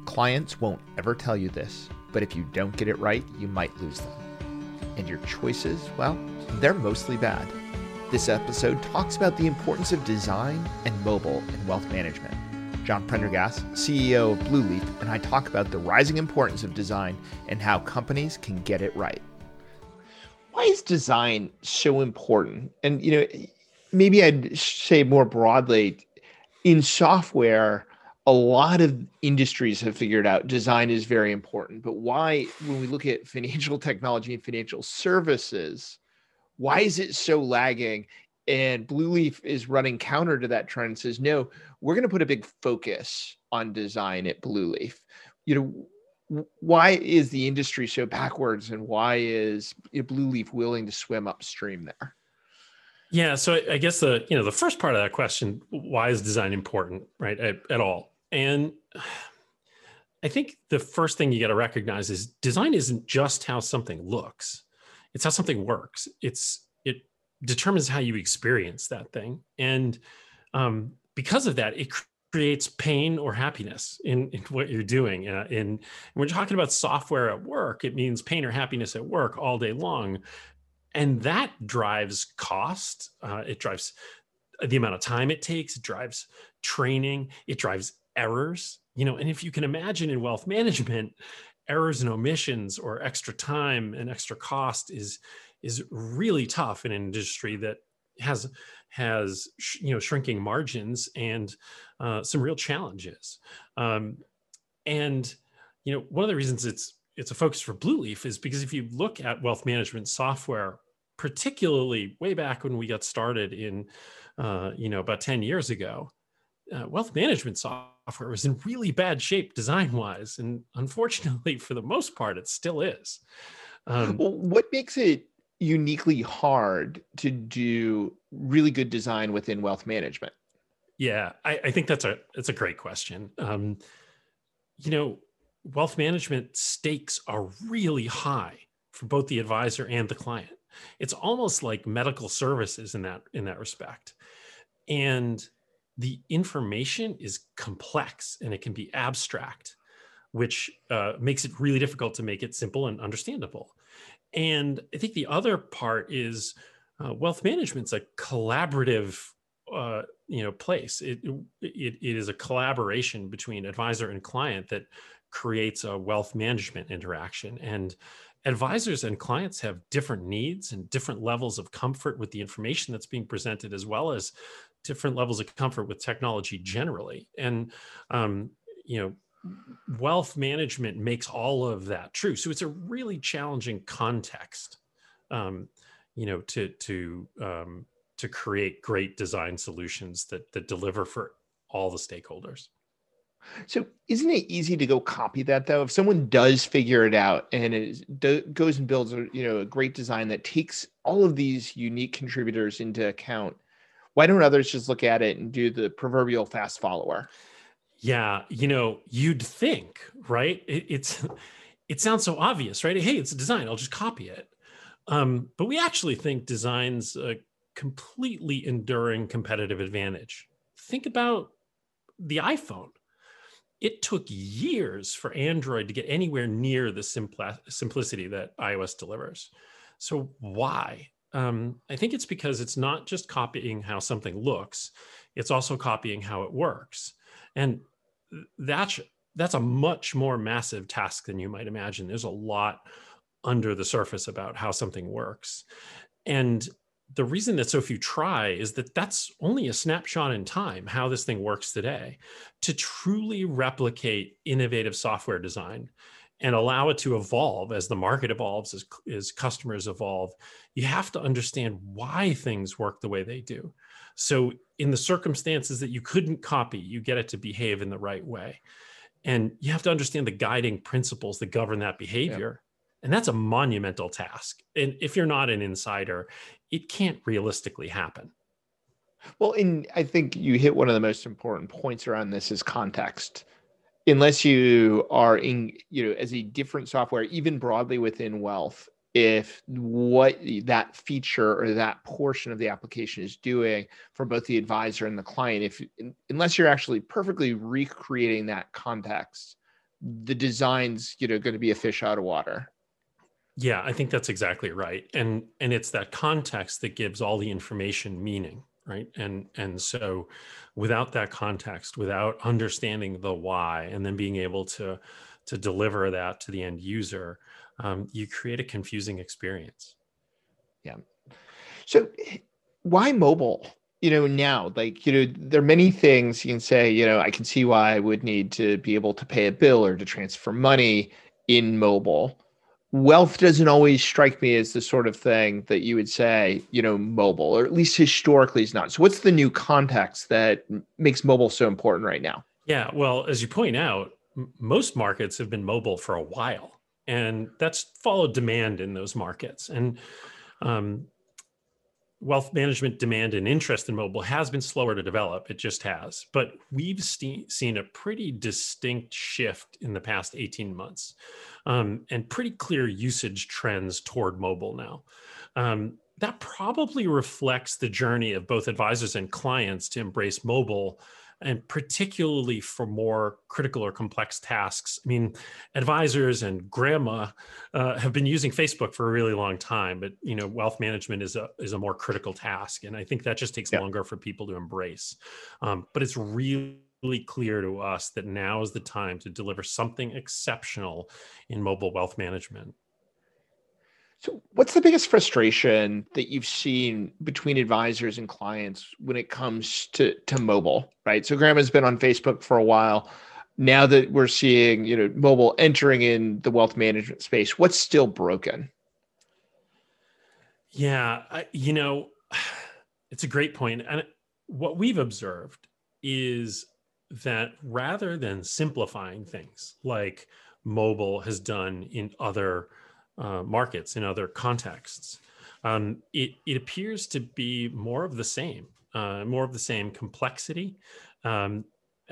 Clients won't ever tell you this, but if you don't get it right, you might lose them. And your choices, well, they're mostly bad. This episode talks about the importance of design and mobile in wealth management. John Prendergast, CEO of Blueleaf, and I talk about the rising importance of design and how companies can get it right. Why is design so important? And, maybe I'd say more broadly, in software, a lot of industries have figured out design is very important. But why, when we look at financial technology and financial services, why is it so lagging? And Blueleaf is running counter to that trend and says, no, we're going to put a big focus on design at Blueleaf. Why is the industry so backwards, and why is Blueleaf willing to swim upstream there? Yeah, so I guess the first part of that question, why is design important, right, at all? And I think the first thing you got to recognize is design isn't just how something looks; it's how something works. It determines how you experience that thing, and because of that, it creates pain or happiness in what you're doing. And when we're talking about software at work, it means pain or happiness at work all day long. And that drives cost. It drives the amount of time it takes. It drives training. It drives errors. And if you can imagine in wealth management, errors and omissions or extra time and extra cost is really tough in an industry that has shrinking margins and some real challenges. And one of the reasons it's a focus for Blueleaf is because if you look at wealth management software, particularly way back when we got started in about 10 years ago, wealth management software was in really bad shape design-wise, and unfortunately, for the most part, it still is. Well, what makes it uniquely hard to do really good design within wealth management? Yeah, I think that's a great question. Wealth management stakes are really high for both the advisor and the client. It's almost like medical services in that respect. And the information is complex and it can be abstract, which makes it really difficult to make it simple and understandable. And I think the other part is wealth management's a collaborative place. It is a collaboration between advisor and client that creates a wealth management interaction. And advisors and clients have different needs and different levels of comfort with the information that's being presented, as well as different levels of comfort with technology generally. And, wealth management makes all of that true. So it's a really challenging context, to create great design solutions that deliver for all the stakeholders. So isn't it easy to go copy that, though? If someone does figure it out and goes and builds a great design that takes all of these unique contributors into account, why don't others just look at it and do the proverbial fast follower? Yeah, you'd think, right? It sounds so obvious, right? Hey, it's a design, I'll just copy it. But we actually think design's a completely enduring competitive advantage. Think about the iPhone. It took years for Android to get anywhere near the simplicity that iOS delivers. So why? I think it's because it's not just copying how something looks, it's also copying how it works. And that's a much more massive task than you might imagine. There's a lot under the surface about how something works. And the reason that so few try is that that's only a snapshot in time, how this thing works today. To truly replicate innovative software design and allow it to evolve as the market evolves, as customers evolve, you have to understand why things work the way they do. So in the circumstances that you couldn't copy, you get it to behave in the right way. And you have to understand the guiding principles that govern that behavior. Yeah. And that's a monumental task. And if you're not an insider, it can't realistically happen. Well, I think you hit one of the most important points around this is context. Unless you are in, as a different software, even broadly within wealth, if what that feature or that portion of the application is doing for both the advisor and the client, unless you're actually perfectly recreating that context, the design's, going to be a fish out of water. Yeah, I think that's exactly right. And it's that context that gives all the information meaning, right? And so without that context, without understanding the why, and then being able to deliver that to the end user, you create a confusing experience. Yeah. So why mobile? Now, like, there are many things you can say, I can see why I would need to be able to pay a bill or to transfer money in mobile. Wealth doesn't always strike me as the sort of thing that you would say, mobile, or at least historically is not. So what's the new context that makes mobile so important right now? Yeah, well, as you point out, most markets have been mobile for a while, and that's followed demand in those markets. And um, wealth management demand and interest in mobile has been slower to develop. It just has. But we've seen a pretty distinct shift in the past 18 months, and pretty clear usage trends toward mobile now. That probably reflects the journey of both advisors and clients to embrace mobile, and particularly for more critical or complex tasks. I mean, advisors and grandma have been using Facebook for a really long time, but wealth management is a more critical task, and I think that just takes Yeah. longer for people to embrace. But it's really clear to us that now is the time to deliver something exceptional in mobile wealth management. So what's the biggest frustration that you've seen between advisors and clients when it comes to mobile, right? So grandma's been on Facebook for a while. Now that we're seeing, mobile entering in the wealth management space, what's still broken? Yeah, it's a great point. And what we've observed is that rather than simplifying things like mobile has done in other markets, in other contexts, it appears to be more of the same complexity, um,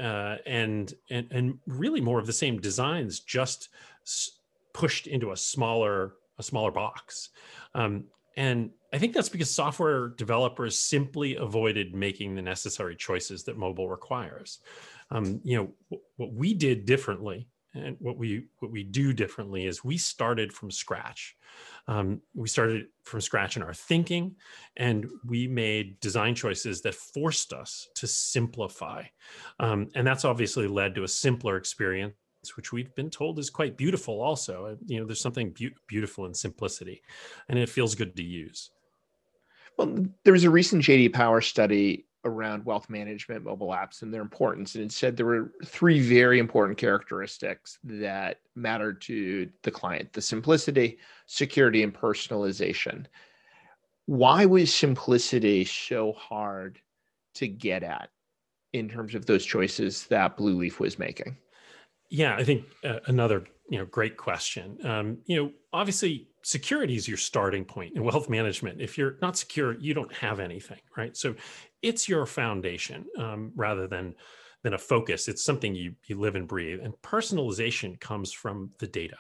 and really more of the same designs, just pushed into a smaller box. Um, and I think that's because software developers simply avoided making the necessary choices that mobile requires. What we did differently, and what we do differently, is we started from scratch. We started from scratch in our thinking, and we made design choices that forced us to simplify. And that's obviously led to a simpler experience, which we've been told is quite beautiful also. There's something beautiful in simplicity, and it feels good to use. Well, there was a recent JD Power study around wealth management mobile apps and their importance. And it said there were three very important characteristics that mattered to the client: the simplicity, security, and personalization. Why was simplicity so hard to get at in terms of those choices that Blue Leaf was making? Yeah, I think another great question. Obviously, security is your starting point in wealth management. If you're not secure, you don't have anything, right? So it's your foundation, rather than a focus. It's something you live and breathe. And personalization comes from the data.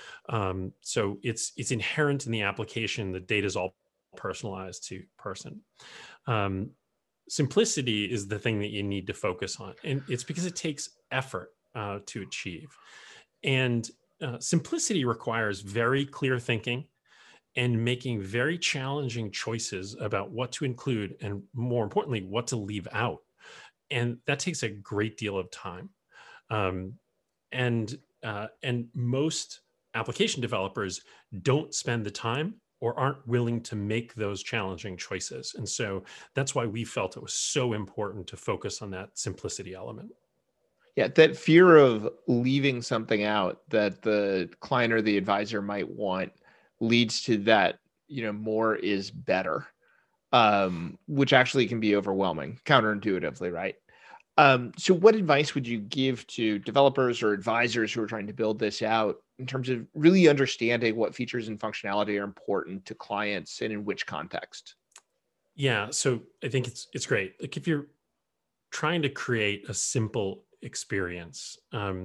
So it's inherent in the application. The data is all personalized to person. Um, Simplicity is the thing that you need to focus on, and it's because it takes effort to achieve. And simplicity requires very clear thinking and making very challenging choices about what to include, and more importantly, what to leave out. And that takes a great deal of time. Um, and most application developers don't spend the time or aren't willing to make those challenging choices. And so that's why we felt it was so important to focus on that simplicity element. Yeah, that fear of leaving something out that the client or the advisor might want leads to that, more is better, which actually can be overwhelming, counterintuitively, right? So what advice would you give to developers or advisors who are trying to build this out in terms of really understanding what features and functionality are important to clients and in which context? Yeah, so I think it's great. Like, if you're trying to create a simple experience,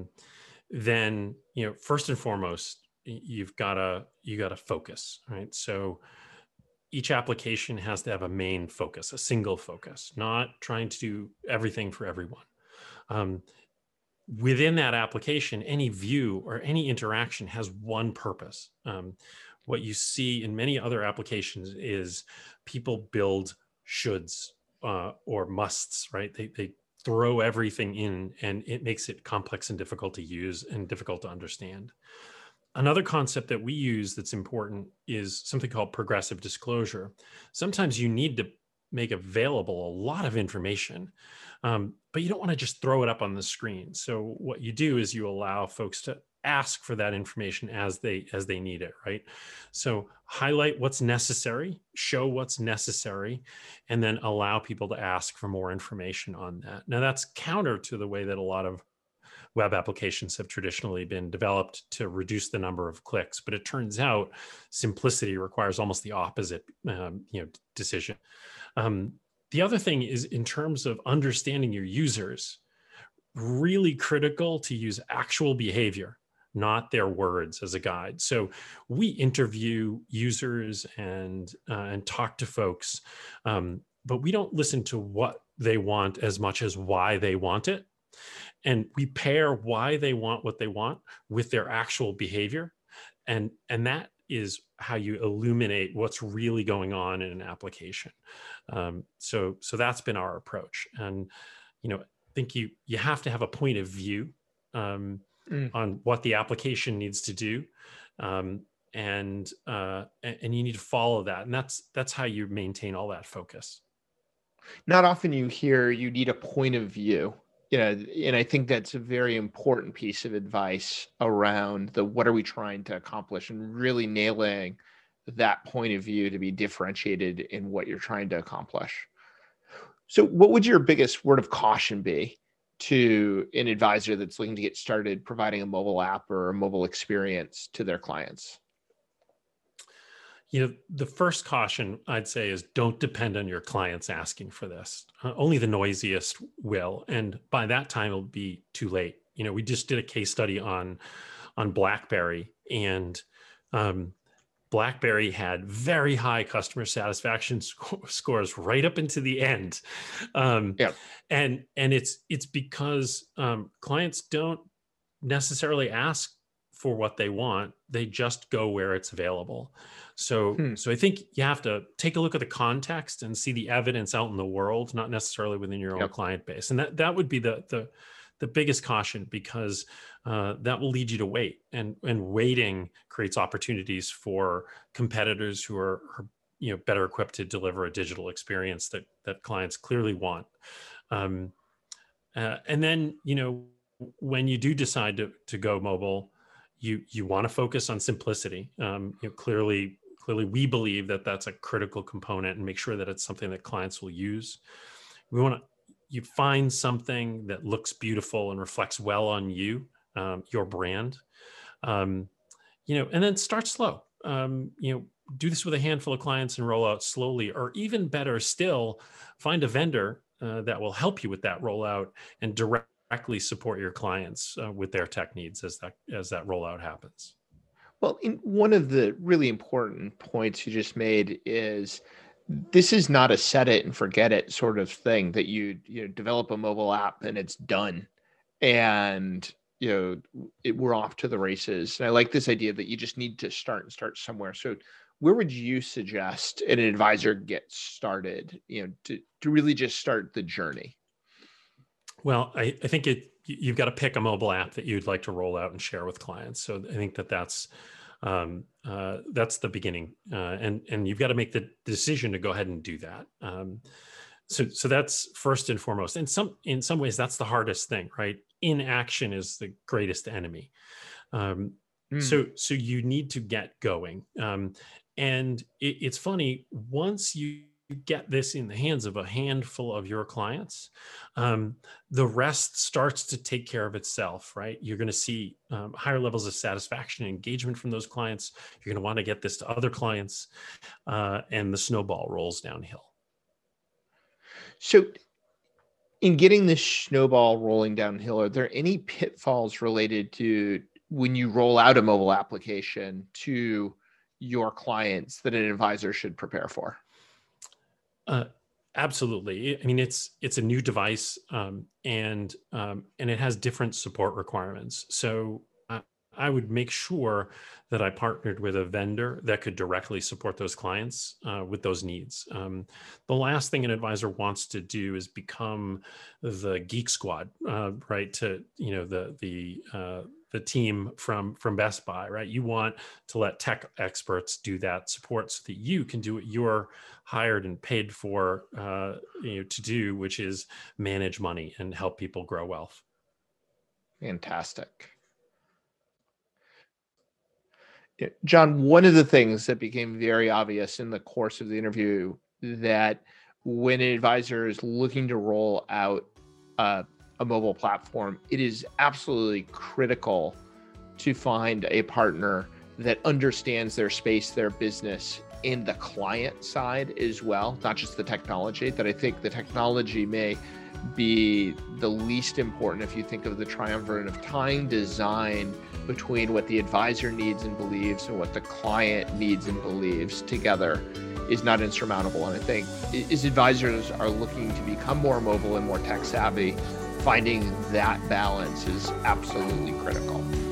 then first and foremost, you got to focus, right? So each application has to have a main focus, a single focus, not trying to do everything for everyone. Um, within that application, any view or any interaction has one purpose. What you see in many other applications is people build shoulds or musts, right? They throw everything in, and it makes it complex and difficult to use and difficult to understand. Another concept that we use that's important is something called progressive disclosure. Sometimes you need to make available a lot of information, but you don't want to just throw it up on the screen. So what you do is you allow folks to ask for that information as they need it, right? So highlight what's necessary, show what's necessary, and then allow people to ask for more information on that. Now that's counter to the way that a lot of web applications have traditionally been developed to reduce the number of clicks, but it turns out simplicity requires almost the opposite decision. The other thing is, in terms of understanding your users, really critical to use actual behavior, not their words as a guide. So we interview users and talk to folks, but we don't listen to what they want as much as why they want it. And we pair why they want what they want with their actual behavior. And that is how you illuminate what's really going on in an application. So that's been our approach. And, I think you have to have a point of view on what the application needs to do. And you need to follow that. And that's how you maintain all that focus. Not often you hear you need a point of view. And I think that's a very important piece of advice around what are we trying to accomplish, and really nailing that point of view to be differentiated in what you're trying to accomplish. So what would your biggest word of caution be to an advisor that's looking to get started providing a mobile app or a mobile experience to their clients? The first caution I'd say is don't depend on your clients asking for this. Only the noisiest will. And by that time, it'll be too late. We just did a case study on BlackBerry, and BlackBerry had very high customer satisfaction scores right up into the end. And it's because clients don't necessarily ask for what they want. They just go where it's available. So I think you have to take a look at the context and see the evidence out in the world, not necessarily within your own client base. And that would be the biggest caution, because that will lead you to wait, and waiting creates opportunities for competitors who are better equipped to deliver a digital experience that clients clearly want. And then, when you do decide to go mobile, you want to focus on simplicity. Clearly we believe that that's a critical component, and make sure that it's something that clients will use. You find something that looks beautiful and reflects well on you, your brand, and then start slow. Do this with a handful of clients and roll out slowly, or even better still, find a vendor that will help you with that rollout and directly support your clients with their tech needs as that rollout happens. Well, one of the really important points you just made is this is not a set it and forget it sort of thing that you develop a mobile app and it's done, and we're off to the races. And I like this idea that you just need to start somewhere. So where would you suggest an advisor get started, to really just start the journey? Well, I think you've got to pick a mobile app that you'd like to roll out and share with clients. So I think that's the beginning, and you've got to make the decision to go ahead and do that. So that's first and foremost. In some ways, that's the hardest thing, right? Inaction is the greatest enemy. So you need to get going, and it's funny, once you get this in the hands of a handful of your clients, the rest starts to take care of itself, right? You're going to see higher levels of satisfaction and engagement from those clients. You're going to want to get this to other clients, and the snowball rolls downhill. So in getting this snowball rolling downhill, are there any pitfalls related to when you roll out a mobile application to your clients that an advisor should prepare for? Absolutely. I mean, it's a new device, and it has different support requirements. So I would make sure that I partnered with a vendor that could directly support those clients with those needs. The last thing an advisor wants to do is become the geek squad, right? To the team from Best Buy, right? You want to let tech experts do that support so that you can do what you're hired and paid for to do, which is manage money and help people grow wealth. Fantastic. John, one of the things that became very obvious in the course of the interview, that when an advisor is looking to roll out a mobile platform, it is absolutely critical to find a partner that understands their space, their business, and the client side as well, not just the technology. That I think the technology may be the least important if you think of the triumvirate of tying design between what the advisor needs and believes and what the client needs and believes together is not insurmountable. And I think as advisors are looking to become more mobile and more tech savvy, finding that balance is absolutely critical.